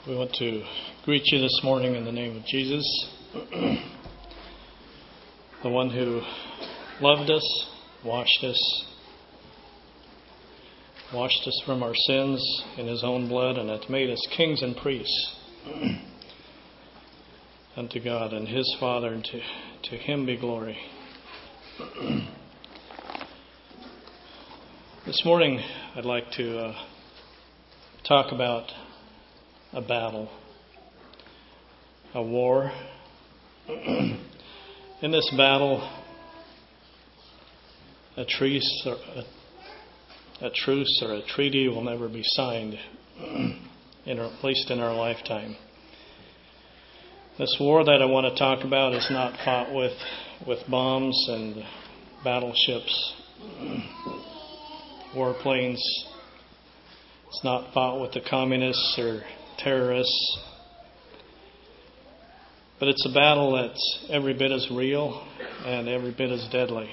We want to greet you this morning in the name of Jesus, the one who loved us, washed us from our sins in His own blood, and hath made us kings and priests unto God and His Father, and to Him be glory. This morning I'd like to talk about a battle, a war. In this battle, a truce or a treaty will never be signed, at least in our lifetime. This war that I want to talk about is not fought with bombs and battleships, warplanes. It's not fought with the communists or terrorists. But it's a battle that's every bit as real and every bit as deadly.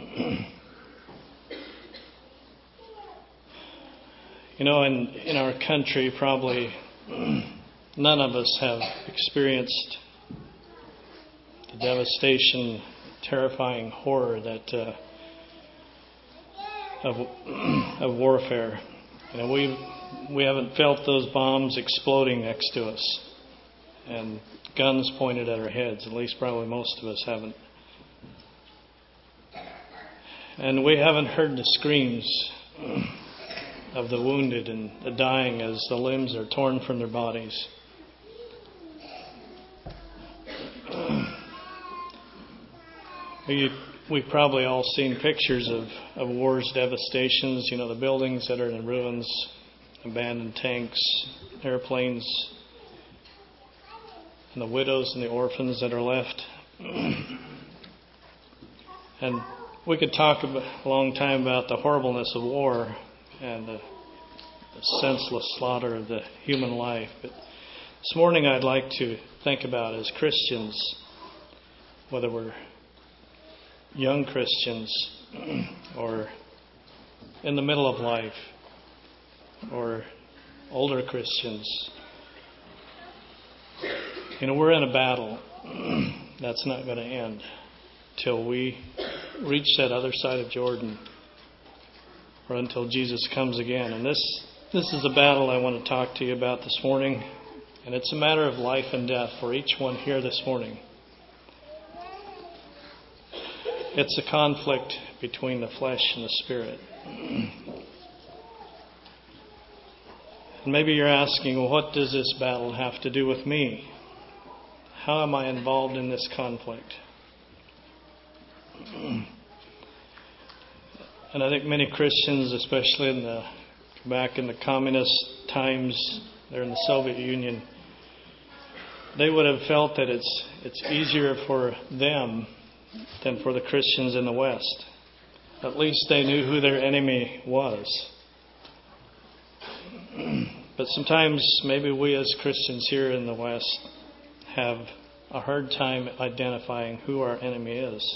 You know, in our country, probably none of us have experienced the devastation, terrifying horror that of warfare. You know, we haven't felt those bombs exploding next to us and guns pointed at our heads. At least probably most of us haven't. And we haven't heard the screams of the wounded and the dying as the limbs are torn from their bodies. We've probably all seen pictures of war's devastations, you know, the buildings that are in ruins, abandoned tanks, airplanes, and the widows and the orphans that are left. And we could talk a long time about the horribleness of war and the senseless slaughter of the human life. But this morning I'd like to think about, as Christians, whether we're young Christians or in the middle of life or older Christians. You know, we're in a battle that's not going to end till we reach that other side of Jordan, or until Jesus comes again. And this is a battle I want to talk to you about this morning, and it's a matter of life and death for each one here this morning. It's a conflict between the flesh and the spirit. And maybe you're asking, well, what does this battle have to do with me? How am I involved in this conflict? And I think many Christians, especially back in the communist times, there in the Soviet Union, they would have felt that it's easier for them than for the Christians in the West. At least they knew who their enemy was. But sometimes maybe we as Christians here in the West have a hard time identifying who our enemy is.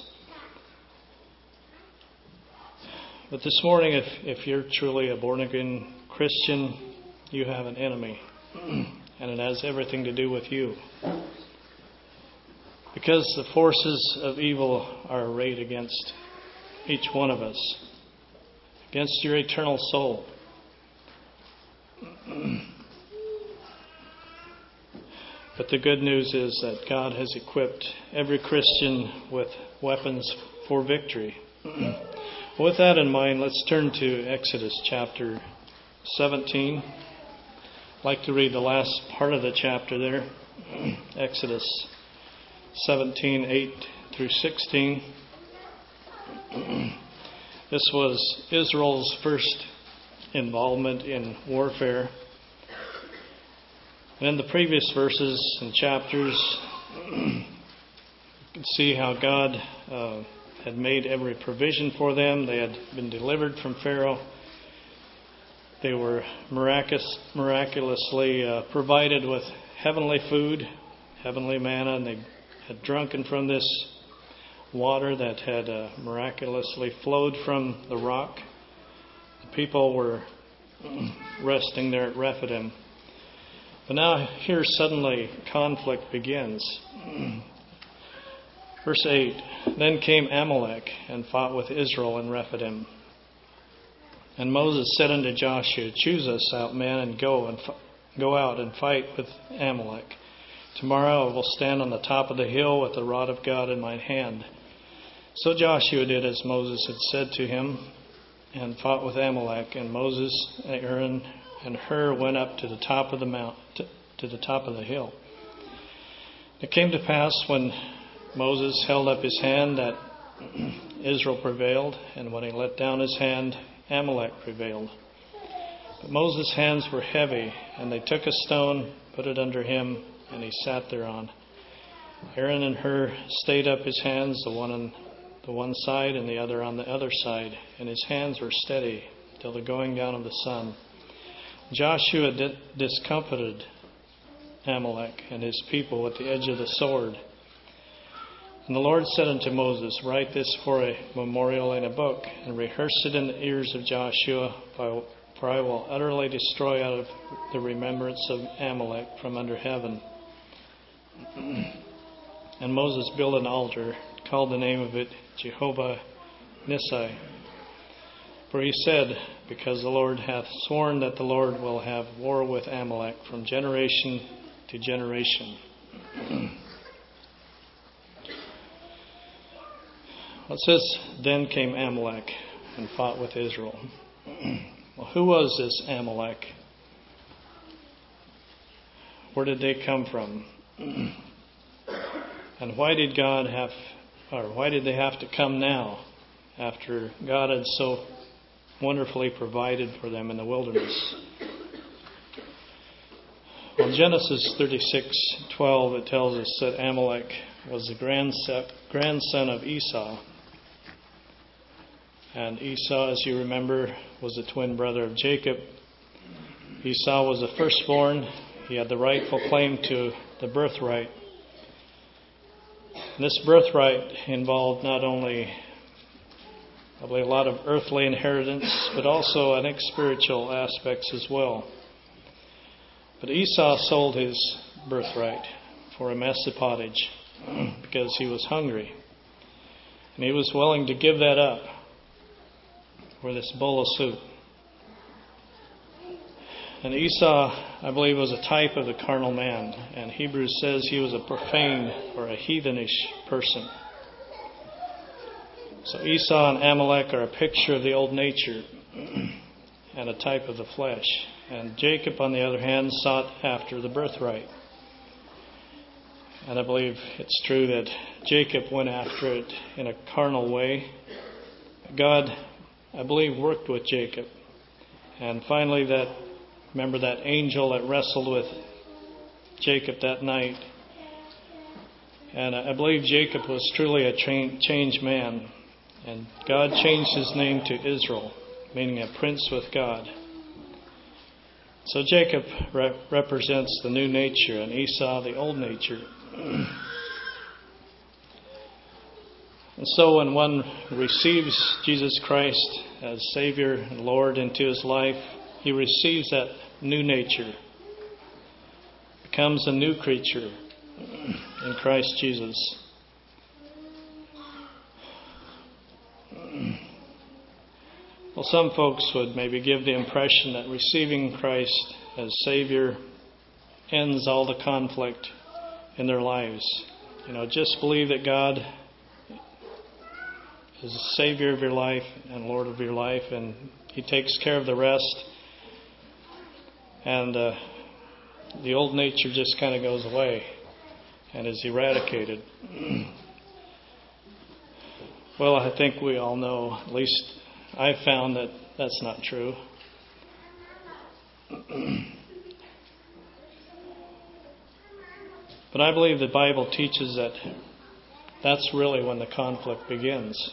But this morning, if you're truly a born-again Christian, you have an enemy. And it has everything to do with you. Because the forces of evil are arrayed against each one of us, against your eternal soul. But the good news is that God has equipped every Christian with weapons for victory. With that in mind, let's turn to Exodus chapter 17. I'd like to read the last part of the chapter there. Exodus 17, 8 through 16. This was Israel's first involvement in warfare. And in the previous verses and chapters, you can see how God had made every provision for them. They had been delivered from Pharaoh. They were miraculously provided with heavenly food, heavenly manna, and they had drunken from this water that had miraculously flowed from the rock. The people were resting there at Rephidim. But now here suddenly conflict begins. Verse 8, Then came Amalek and fought with Israel in Rephidim. And Moses said unto Joshua, Choose us out men and go out and fight with Amalek. Tomorrow I will stand on the top of the hill with the rod of God in my hand. So Joshua did as Moses had said to him, and fought with Amalek. And Moses, Aaron, and Hur went up to the top of the mount, to the top of the hill. It came to pass when Moses held up his hand that Israel prevailed, and when he let down his hand, Amalek prevailed. But Moses' hands were heavy, and they took a stone, put it under him, and he sat thereon. Aaron and Hur stayed up his hands, the one on the one side and the other on the other side, and his hands were steady till the going down of the sun. Joshua discomfited Amalek and his people with the edge of the sword. And the Lord said unto Moses, Write this for a memorial in a book, and rehearse it in the ears of Joshua, for I will utterly destroy out of the remembrance of Amalek from under heaven. And Moses built an altar, called the name of it Jehovah Nissi. For he said, Because the Lord hath sworn that the Lord will have war with Amalek from generation to generation. It says, Then came Amalek and fought with Israel. Well, who was this Amalek? Where did they come from? And why did they have to come now, after God had so wonderfully provided for them in the wilderness? Well, in Genesis 36:12, it tells us that Amalek was the grandson of Esau. And Esau, as you remember, was the twin brother of Jacob. Esau was the firstborn. He had the rightful claim to the birthright. And this birthright involved not only probably a lot of earthly inheritance, but also, I think, spiritual aspects as well. But Esau sold his birthright for a mess of pottage because he was hungry. And he was willing to give that up for this bowl of soup. And Esau, I believe, was a type of the carnal man. And Hebrews says he was a profane or a heathenish person. So Esau and Amalek are a picture of the old nature and a type of the flesh. And Jacob, on the other hand, sought after the birthright. And I believe it's true that Jacob went after it in a carnal way. God, I believe, worked with Jacob. And finally, remember that angel that wrestled with Jacob that night. And I believe Jacob was truly a changed man. And God changed his name to Israel, meaning a prince with God. So Jacob represents the new nature, and Esau the old nature. And so when one receives Jesus Christ as Savior and Lord into his life, he receives that new nature, becomes a new creature in Christ Jesus. Well, some folks would maybe give the impression that receiving Christ as Savior ends all the conflict in their lives. Just believe that God is the Savior of your life and Lord of your life, and He takes care of the rest. And the old nature just kind of goes away and is eradicated. Well, I think we all know, at least I've found that that's not true. But I believe the Bible teaches that that's really when the conflict begins.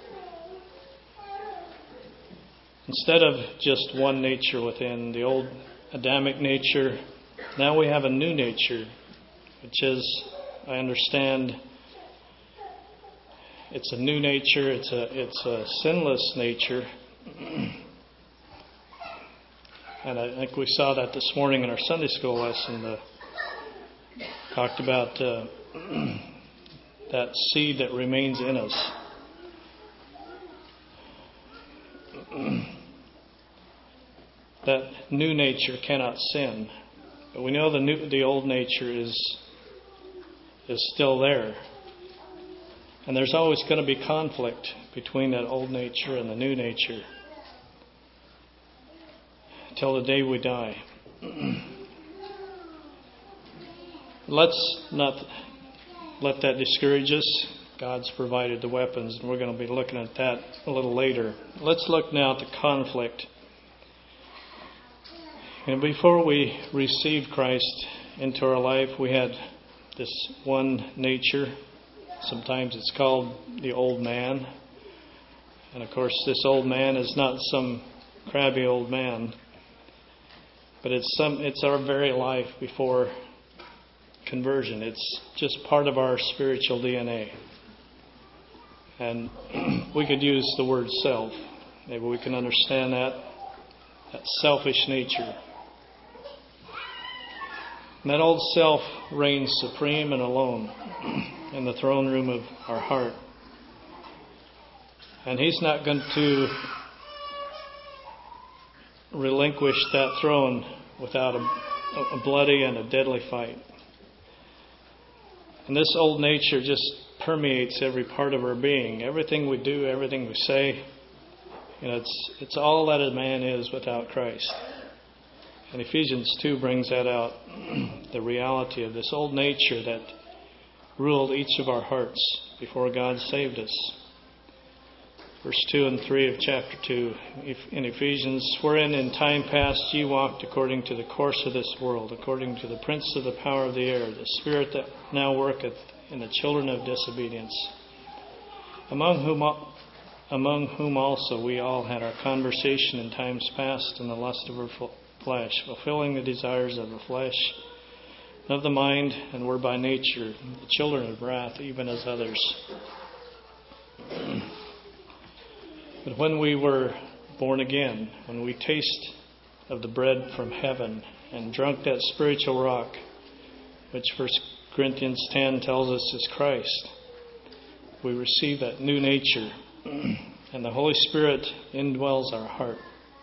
Instead of just one nature within the old Adamic nature, now we have a new nature, which is, I understand, it's a new nature, it's a sinless nature. And I think we saw that this morning in our Sunday school lesson. Talked about that seed that remains in us. That new nature cannot sin. But we know the old nature is still there. And there's always going to be conflict between that old nature and the new nature till the day we die. Let's not let that discourage us. God's provided the weapons, and we're going to be looking at that a little later. Let's look now at the conflict. And before we received Christ into our life, we had this one nature. Sometimes it's called the old man. And of course, this old man is not some crabby old man, but it's our very life before conversion. It's just part of our spiritual DNA. And we could use the word self. Maybe we can understand that selfish nature. And that old self reigns supreme and alone in the throne room of our heart. And he's not going to relinquish that throne without a bloody and a deadly fight. And this old nature just permeates every part of our being. Everything we do, everything we say, it's all that a man is without Christ. And Ephesians 2 brings that out, the reality of this old nature that ruled each of our hearts before God saved us. Verse 2 and 3 of chapter 2 in Ephesians, wherein in time past ye walked according to the course of this world, according to the prince of the power of the air, the spirit that now worketh in the children of disobedience, among whom also we all had our conversation in times past in the lust of our flesh, fulfilling the desires of the flesh and of the mind, and were by nature the children of wrath, even as others. But when we were born again, when we taste of the bread from heaven and drunk that spiritual rock, which 1 Corinthians 10 tells us is Christ, we receive that new nature, and the Holy Spirit indwells our heart.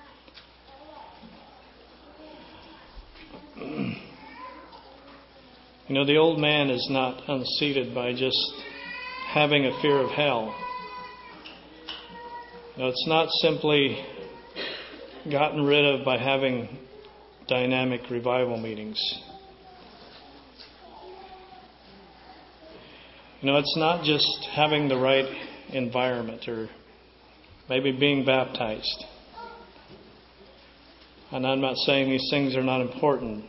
The old man is not unseated by just having a fear of hell. It's not simply gotten rid of by having dynamic revival meetings. It's not just having the right environment or maybe being baptized. And I'm not saying these things are not important.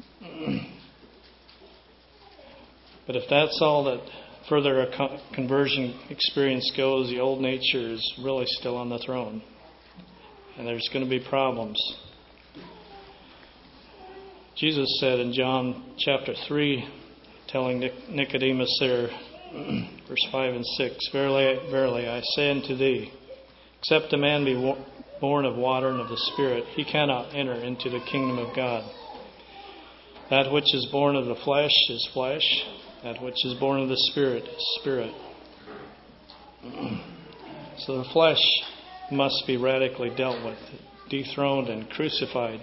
But if that's all that further a conversion experience goes, the old nature is really still on the throne. And there's going to be problems. Jesus said in John chapter 3, telling Nicodemus there, verse 5 and 6, Verily, verily, I say unto thee, except a man be born of water and of the Spirit, he cannot enter into the kingdom of God. That which is born of the flesh is flesh, that which is born of the Spirit is spirit. So the flesh must be radically dealt with, dethroned and crucified.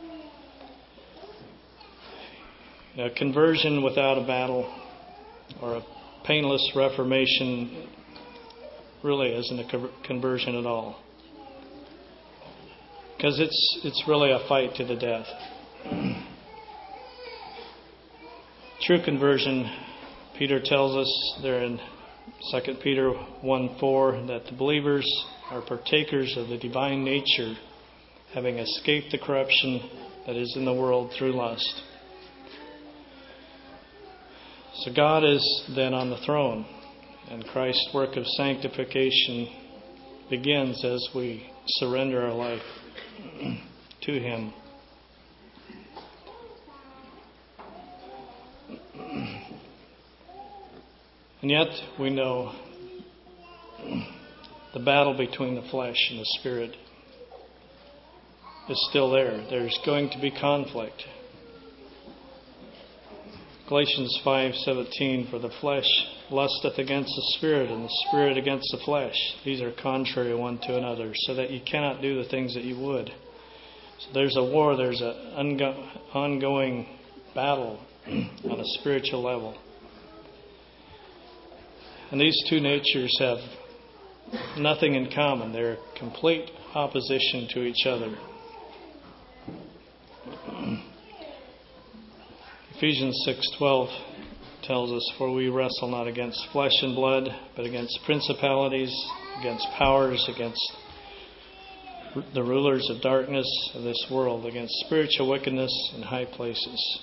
Conversion without a battle or a painless reformation really isn't a conversion at all. Because it's really a fight to the death. True conversion, Peter tells us there in 2 Peter 1:4 that the believers are partakers of the divine nature, having escaped the corruption that is in the world through lust. So God is then on the throne, and Christ's work of sanctification begins as we surrender our life to Him. And yet we know the battle between the flesh and the Spirit. is still there. There's going to be conflict. Galatians 5:17, for the flesh lusteth against the spirit, and the spirit against the flesh. These are contrary one to another, so that you cannot do the things that you would. So there's a war, there's an ongoing battle on a spiritual level. And these two natures have nothing in common. They're complete opposition to each other. Ephesians 6:12 tells us, for we wrestle not against flesh and blood, but against principalities, against powers, against the rulers of darkness of this world, against spiritual wickedness in high places.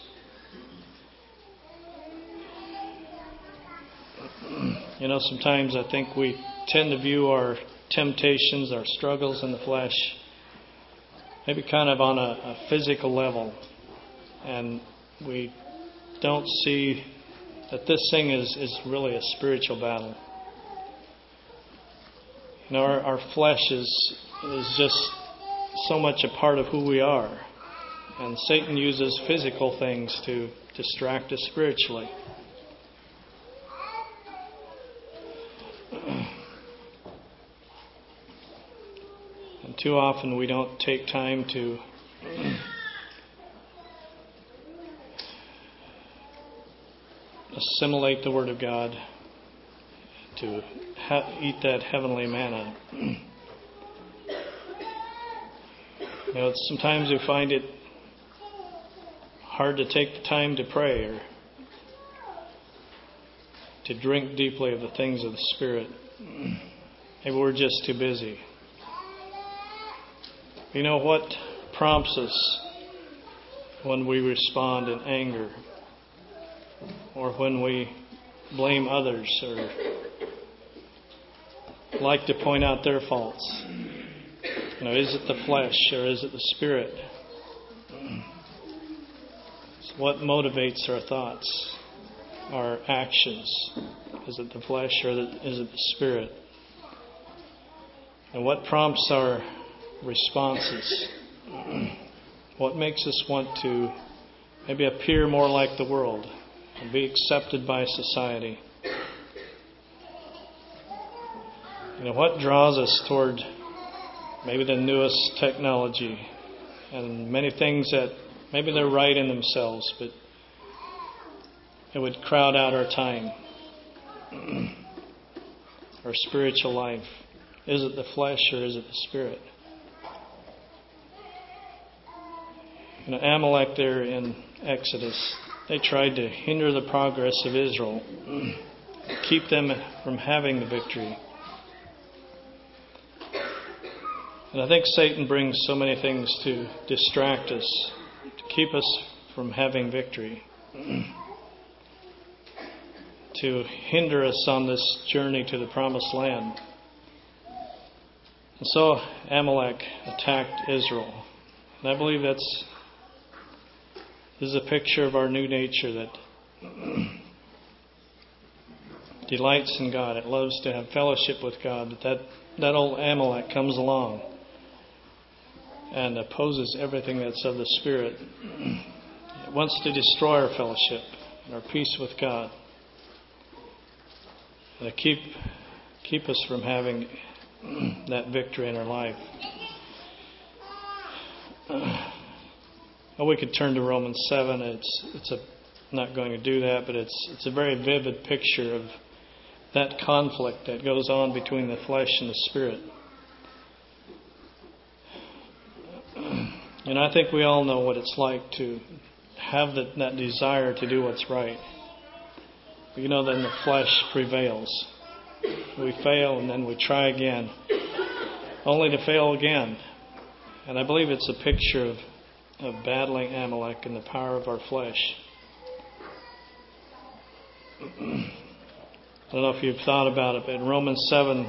You know, sometimes I think we tend to view our temptations, our struggles in the flesh, maybe kind of on a physical level. And we don't see that this thing is really a spiritual battle. You know, our flesh is just so much a part of who we are. And Satan uses physical things to distract us spiritually. And too often we don't take time to assimilate the Word of God, to eat that heavenly manna. You know, sometimes we find it hard to take the time to pray or to drink deeply of the things of the Spirit. Maybe we're just too busy. You know what prompts us when we respond in anger, or when we blame others, or like to point out their faults? You know, is it the flesh or is it the Spirit? So what motivates our thoughts, our actions? Is it the flesh or is it the Spirit? And what prompts our responses? What makes us want to maybe appear more like the world and be accepted by society? You know, what draws us toward maybe the newest technology and many things that maybe they're right in themselves, but it would crowd out our time, our spiritual life? Is it the flesh or is it the Spirit? You know, Amalek there in Exodus, they tried to hinder the progress of Israel, keep them from having the victory. And I think Satan brings so many things to distract us, to keep us from having victory, to hinder us on this journey to the promised land. And so Amalek attacked Israel. And I believe this is a picture of our new nature that delights in God. It loves to have fellowship with God. But that old Amalek comes along and opposes everything that's of the Spirit. It wants to destroy our fellowship and our peace with God, and to keep us from having that victory in our life. Well, we could turn to Romans 7. I'm not going to do that, but it's a very vivid picture of that conflict that goes on between the flesh and the Spirit. And I think we all know what it's like to have that desire to do what's right. But you know, then the flesh prevails. We fail and then we try again, only to fail again. And I believe it's a picture of battling Amalek and the power of our flesh. I don't know if you've thought about it, but in Romans 7,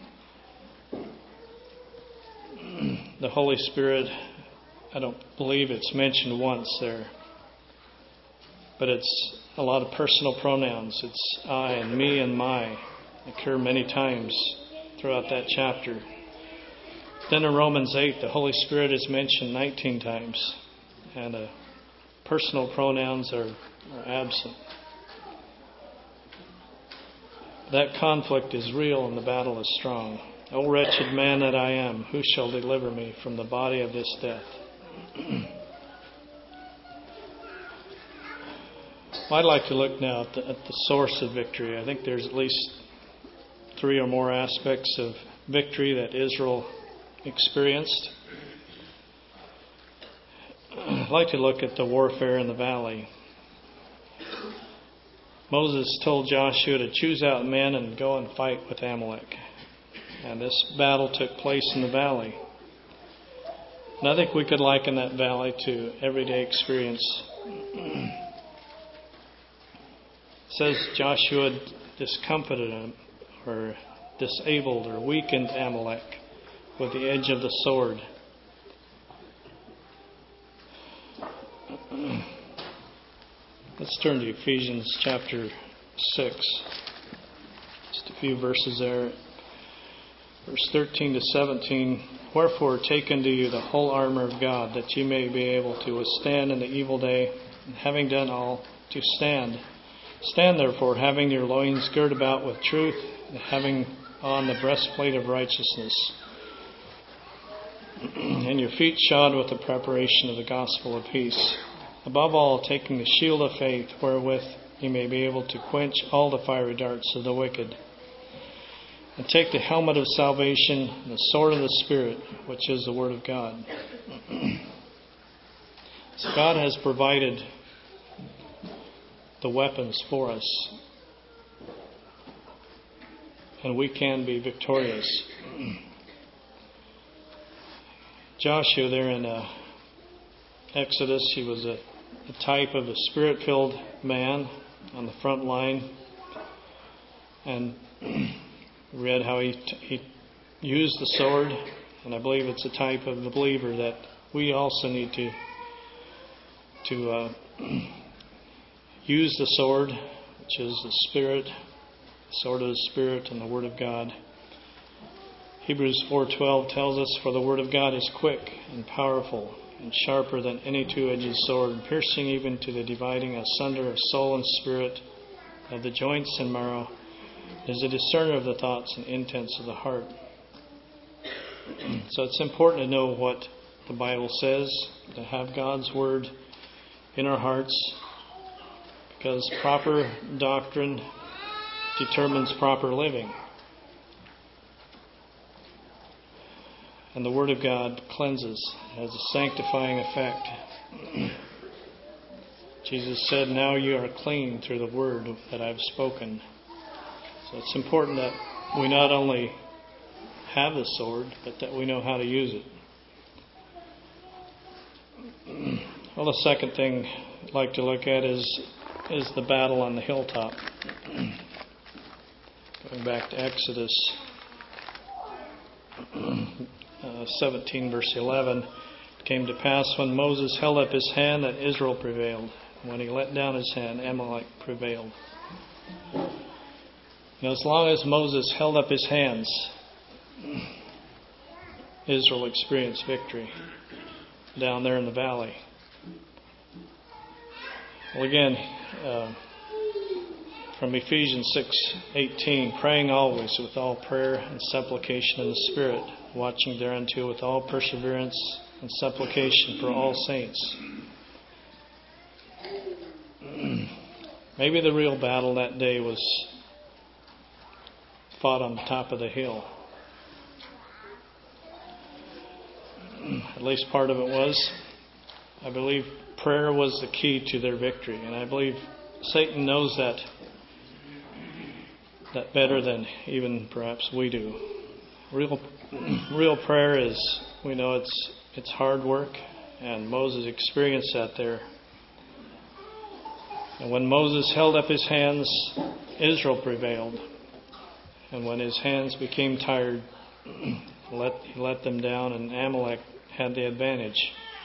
the Holy Spirit, I don't believe it's mentioned once there. But it's a lot of personal pronouns. It's I and me and my. Occur many times throughout that chapter. Then in Romans 8, the Holy Spirit is mentioned 19 times, and personal pronouns are absent. That conflict is real and the battle is strong. O wretched man that I am, who shall deliver me from the body of this death? I'd like to look now at the source of victory. I think there's at least 3 or more aspects of victory that Israel experienced. I'd like to look at the warfare in the valley. Moses told Joshua to choose out men and go and fight with Amalek. And this battle took place in the valley. And I think we could liken that valley to everyday experience. It says Joshua discomfited him, or disabled or weakened Amalek with the edge of the sword. Let's turn to Ephesians chapter 6. Just a few verses there. Verse 13 to 17. Wherefore take unto you the whole armor of God, that ye may be able to withstand in the evil day, and having done all, to stand. Stand therefore, having your loins girt about with truth, and having on the breastplate of righteousness, and your feet shod with the preparation of the gospel of peace. Above all, taking the shield of faith, wherewith ye may be able to quench all the fiery darts of the wicked. And take the helmet of salvation and the sword of the Spirit, which is the Word of God. So God has provided the weapons for us, and we can be victorious. Joshua there in Exodus, he was a type of a Spirit-filled man on the front line, and read how he used the sword, and I believe it's a type of the believer that we also need to use the sword, which is the Spirit, the sword of the Spirit and the Word of God. Hebrews 4:12 tells us, for the Word of God is quick and powerful and sharper than any two-edged sword, piercing even to the dividing asunder of soul and spirit, of the joints and marrow, is a discerner of the thoughts and intents of the heart. So it's important to know what the Bible says, to have God's Word in our hearts, because proper doctrine determines proper living. And the Word of God cleanses, has a sanctifying effect. Jesus said, now you are clean through the Word that I've spoken. So it's important that we not only have the sword, but that we know how to use it. Well, the second thing I'd like to look at is the battle on the hilltop. Going back to Exodus 17, verse 11. It came to pass when Moses held up his hand that Israel prevailed. When he let down his hand, Amalek prevailed. And as long as Moses held up his hands, Israel experienced victory down there in the valley. Well, again, from Ephesians 6:18, praying always with all prayer and supplication in the Spirit, watching thereunto with all perseverance and supplication for all saints. Maybe the real battle that day was fought on the top of the hill. At least part of it was. I believe prayer was the key to their victory, and I believe Satan knows that better than even perhaps we do. Real prayer is, we know it's hard work, and Moses experienced that there. And when Moses held up his hands, Israel prevailed. And when his hands became tired, he let them down, and Amalek had the advantage.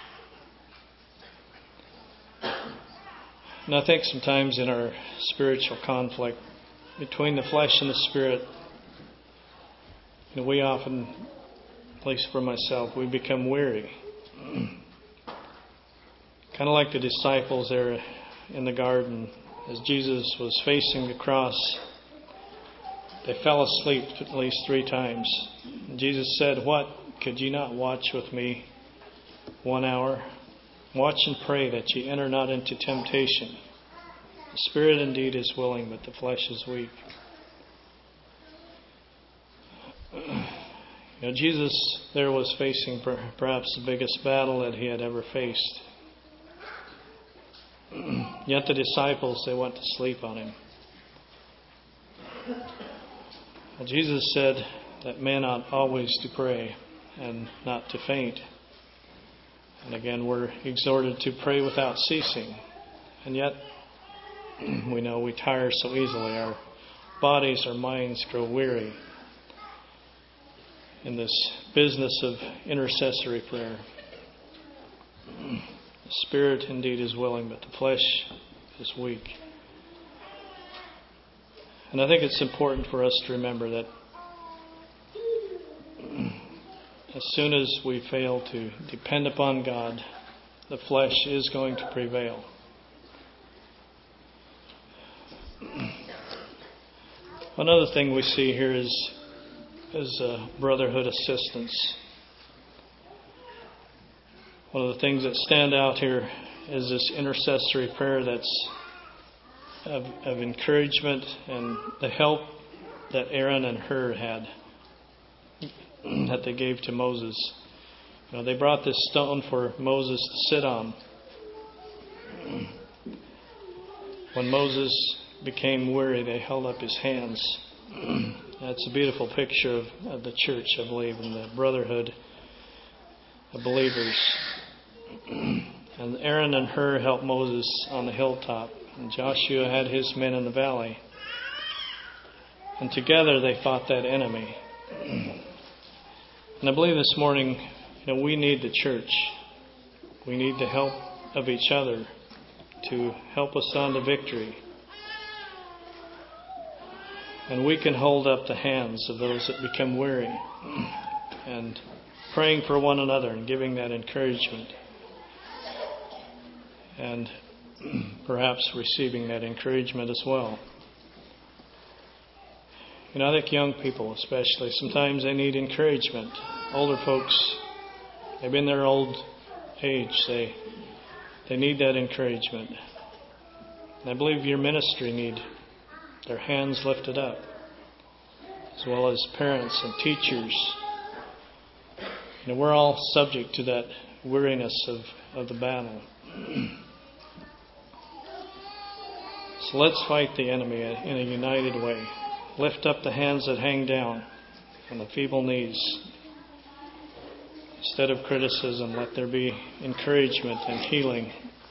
And I think sometimes in our spiritual conflict between the flesh and the spirit, we often at least for myself, we become weary. Kind of like the disciples there in the garden, as Jesus was facing the cross, they fell asleep at least 3 times. And Jesus said, "What? Could ye not watch with me 1 hour? Watch and pray that ye enter not into temptation. The spirit indeed is willing, but the flesh is weak." Jesus there was facing perhaps the biggest battle that he had ever faced. Yet the disciples, they went to sleep on him. Well, Jesus said that men ought always to pray and not to faint. And again, we're exhorted to pray without ceasing. And yet, we know we tire so easily. Our bodies, our minds grow weary in this business of intercessory prayer. The spirit indeed is willing, but the flesh is weak. And I think it's important for us to remember that as soon as we fail to depend upon God, the flesh is going to prevail. Another thing we see here is brotherhood assistance. One of the things that stand out here is this intercessory prayer that's of encouragement and the help that Aaron and Hur had, that they gave to Moses. They brought this stone for Moses to sit on. When Moses became weary, they held up his hands. That's a beautiful picture of the church, I believe, and the brotherhood of believers. And Aaron and Hur helped Moses on the hilltop, and Joshua had his men in the valley. And together they fought that enemy. And I believe this morning, we need the church. We need the help of each other to help us on to victory. And we can hold up the hands of those that become weary and praying for one another and giving that encouragement. And perhaps receiving that encouragement as well. I think young people especially, sometimes they need encouragement. Older folks, maybe in their old age, they need that encouragement. And I believe your ministry need their hands lifted up, as well as parents and teachers. We're all subject to that weariness of the battle. So let's fight the enemy in a united way. Lift up the hands that hang down and the feeble knees. Instead of criticism, let there be encouragement and healing.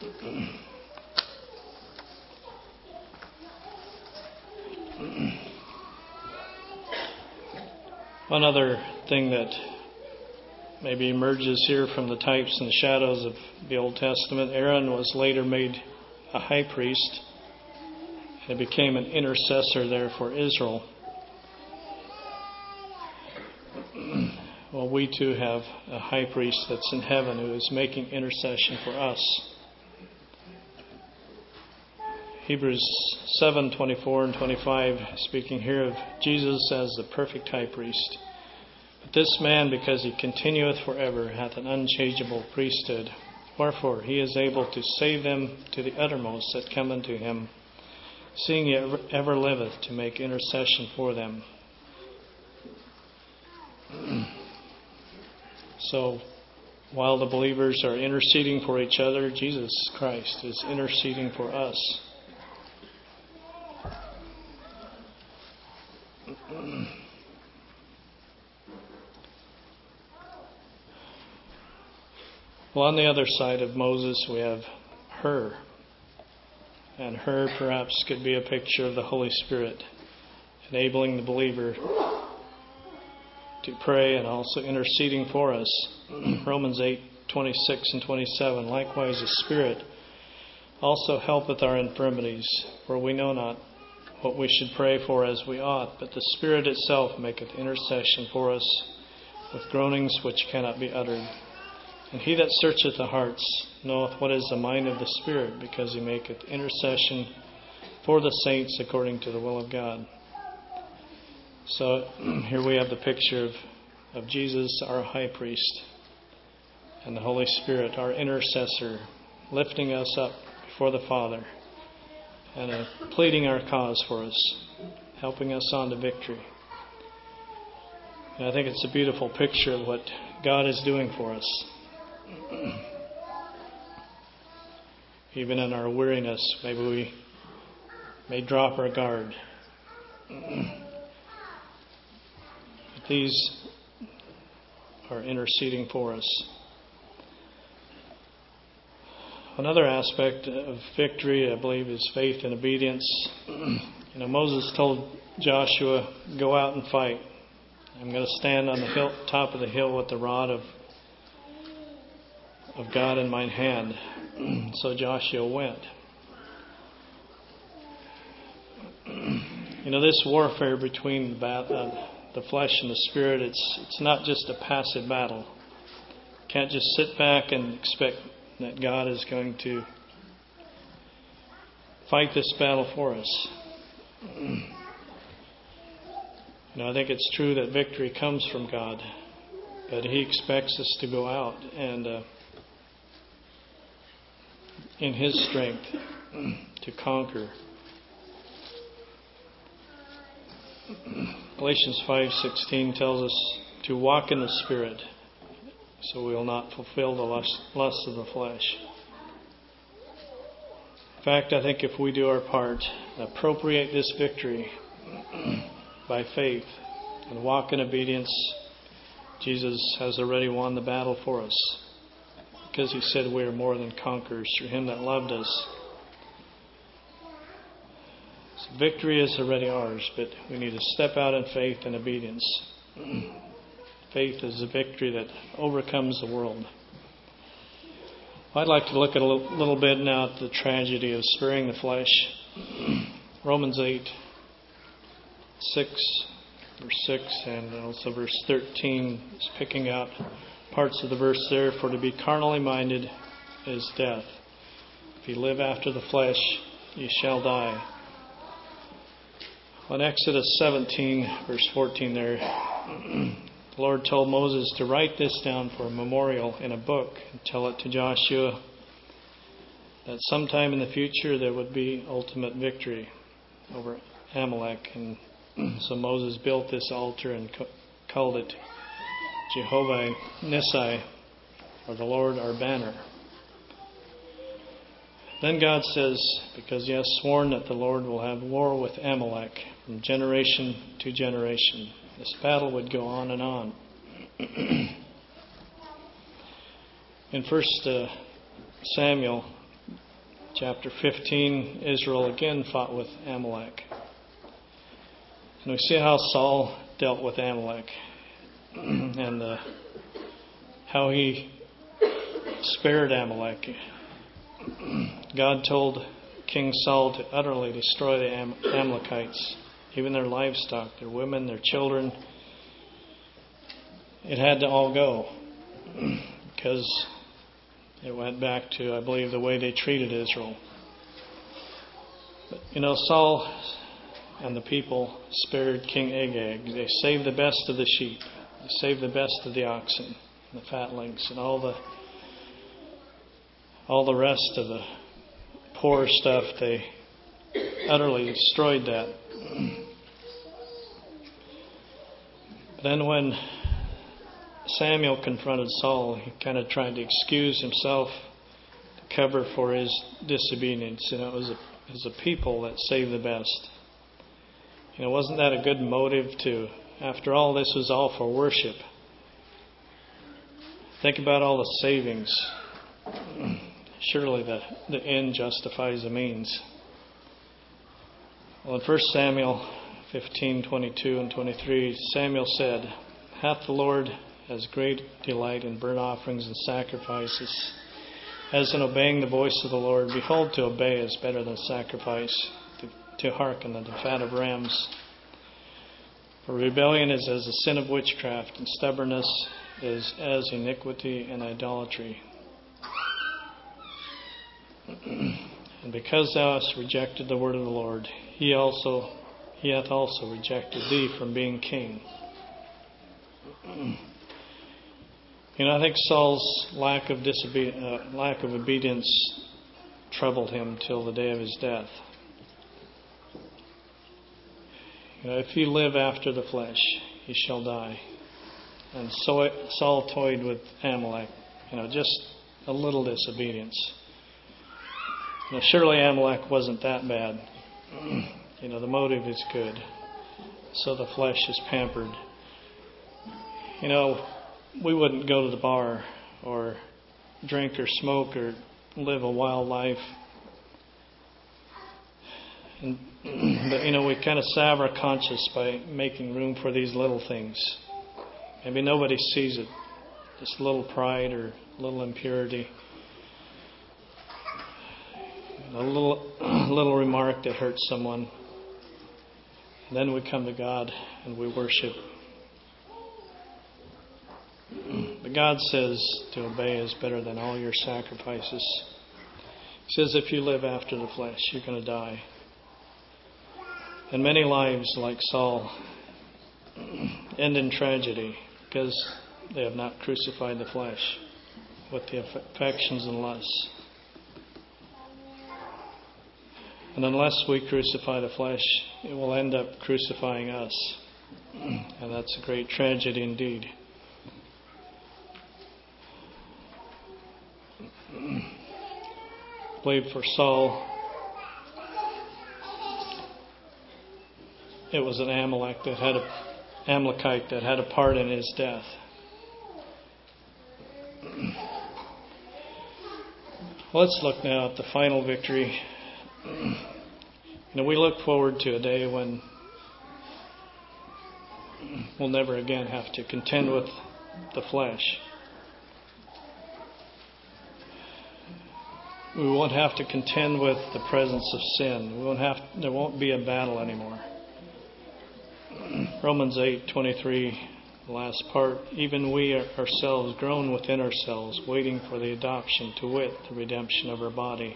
One other thing that maybe emerges here from the types and shadows of the Old Testament, Aaron was later made a high priest and became an intercessor there for Israel. Well, we too have a high priest that's in heaven who is making intercession for us. Hebrews 7:24 and 25, speaking here of Jesus as the perfect high priest. But this man, because he continueth forever, hath an unchangeable priesthood. Wherefore he is able to save them to the uttermost that come unto him, seeing he ever liveth to make intercession for them. So, while the believers are interceding for each other, Jesus Christ is interceding for us. Well, on the other side of Moses, we have Hur. And Hur perhaps could be a picture of the Holy Spirit, enabling the believer to pray and also interceding for us. Romans 8:26 and 27. Likewise, the Spirit also helpeth our infirmities, for we know not what we should pray for as we ought, but the Spirit itself maketh intercession for us with groanings which cannot be uttered. And he that searcheth the hearts knoweth what is the mind of the Spirit, because he maketh intercession for the saints according to the will of God. So here we have the picture of Jesus, our high priest, and the Holy Spirit, our intercessor, lifting us up before the Father and pleading our cause for us, helping us on to victory. And I think it's a beautiful picture of what God is doing for us. Even in our weariness, maybe we may drop our guard. But these are interceding for us. Another aspect of victory, I believe, is faith and obedience. Moses told Joshua, "Go out and fight. I'm going to stand on the top of the hill with the rod of God in my hand." So Joshua went. This warfare between the flesh and the spirit, it's not just a passive battle. You can't just sit back and expect that God is going to fight this battle for us. I think it's true that victory comes from God, but He expects us to go out and in His strength to conquer. Galatians 5:16 tells us to walk in the Spirit, so we will not fulfill the lusts of the flesh. In fact, I think if we do our part, appropriate this victory by faith and walk in obedience, Jesus has already won the battle for us, because He said we are more than conquerors through Him that loved us. So victory is already ours, but we need to step out in faith and obedience. Faith is the victory that overcomes the world. I'd like to look at a little bit now at the tragedy of sparing the flesh. Romans 8, 6, verse 6, and also verse 13 is picking out parts of the verse there. For to be carnally minded is death. If you live after the flesh, you shall die. On Exodus 17, verse 14 there, the Lord told Moses to write this down for a memorial in a book and tell it to Joshua, that sometime in the future there would be ultimate victory over Amalek. And so Moses built this altar and called it Jehovah Nissi, or the Lord our banner. Then God says, because He has sworn that the Lord will have war with Amalek from generation to generation. This battle would go on and on. In 1 Samuel chapter 15, Israel again fought with Amalek. And we see how Saul dealt with Amalek and how he spared Amalek. God told King Saul to utterly destroy the Amalekites, even their livestock, their women, their children. It had to all go, because it went back to, I believe, the way they treated Israel. But, Saul and the people spared King Agag. They saved the best of the sheep. They saved the best of the oxen, and the fatlings, and all the rest of the poor stuff. They utterly destroyed that. Then when Samuel confronted Saul, he kind of tried to excuse himself to cover for his disobedience. It was a people that saved the best. Wasn't that a good motive to, after all, this was all for worship? Think about all the savings. Surely the end justifies the means. Well, in 1 Samuel 15:22 and 23, Samuel said, "Hath the Lord as great delight in burnt offerings and sacrifices as in obeying the voice of the Lord? Behold, to obey is better than sacrifice, to hearken than the fat of rams." For rebellion is as the sin of witchcraft, and stubbornness is as iniquity and idolatry. And because thou hast rejected the word of the Lord, he hath also rejected thee from being king. I think Saul's lack of obedience troubled him till the day of his death. If you live after the flesh, you shall die. And so Saul toyed with Amalek, just a little disobedience. Surely Amalek wasn't that bad. The motive is good. So the flesh is pampered. We wouldn't go to the bar or drink or smoke or live a wild life. But we kind of salve our conscience by making room for these little things. Maybe nobody sees it. Just a little pride or a little impurity. A little remark that hurts someone. And then we come to God and we worship. But God says to obey is better than all your sacrifices. He says if you live after the flesh, you're going to die. And many lives, like Saul, end in tragedy because they have not crucified the flesh with the affections and lusts. And unless we crucify the flesh, it will end up crucifying us. And that's a great tragedy indeed. I believe for Saul, it was an Amalekite that had a part in his death. Let's look now at the final victory. We look forward to a day when we'll never again have to contend with the flesh. We won't have to contend with the presence of sin. There won't be a battle anymore. Romans 8:23, the last part, even we ourselves groan within ourselves, waiting for the adoption, to wit, the redemption of our body.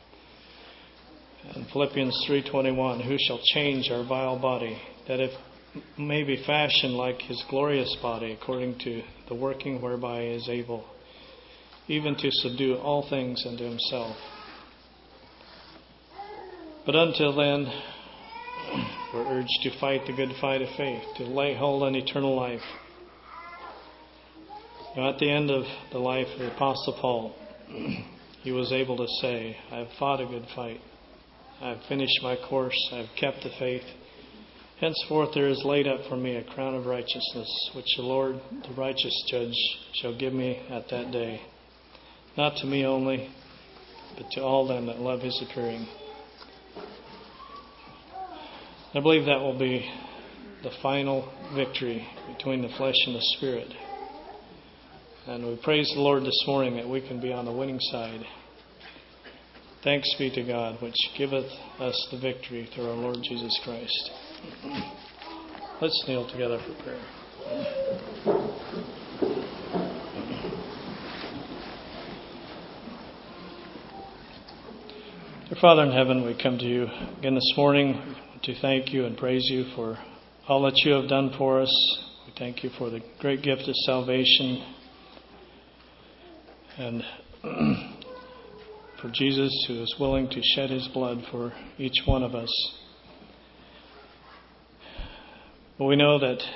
And Philippians 3:21, who shall change our vile body, that it may be fashioned like his glorious body, according to the working whereby he is able, even to subdue all things unto himself. But until then, we're urged to fight the good fight of faith, to lay hold on eternal life. At the end of the life of the Apostle Paul, he was able to say, I have fought a good fight. I have finished my course. I have kept the faith. Henceforth there is laid up for me a crown of righteousness, which the Lord, the righteous judge, shall give me at that day. Not to me only, but to all them that love his appearing. I believe that will be the final victory between the flesh and the spirit. And we praise the Lord this morning that we can be on the winning side. Thanks be to God, which giveth us the victory through our Lord Jesus Christ. Let's kneel together for prayer. Dear Father in heaven, we come to you again this morning to thank you and praise you for all that you have done for us. We thank you for the great gift of salvation and for Jesus, who is willing to shed his blood for each one of us. But we know that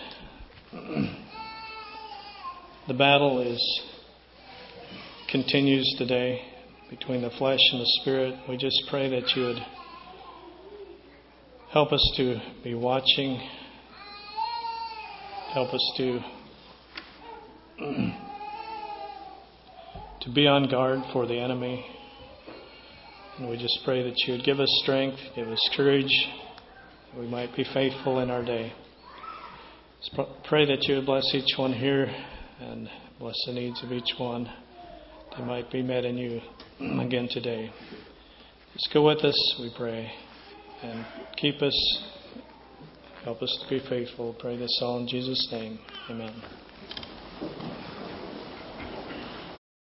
the battle continues today between the flesh and the spirit. We just pray that you would help us to be watching. Help us to be on guard for the enemy. And we just pray that you would give us strength, give us courage, that we might be faithful in our day. Just pray that you would bless each one here and bless the needs of each one. They might be met in you again today. Just go with us, we pray, and keep us Help us to be faithful. Pray this all in Jesus' name. Amen.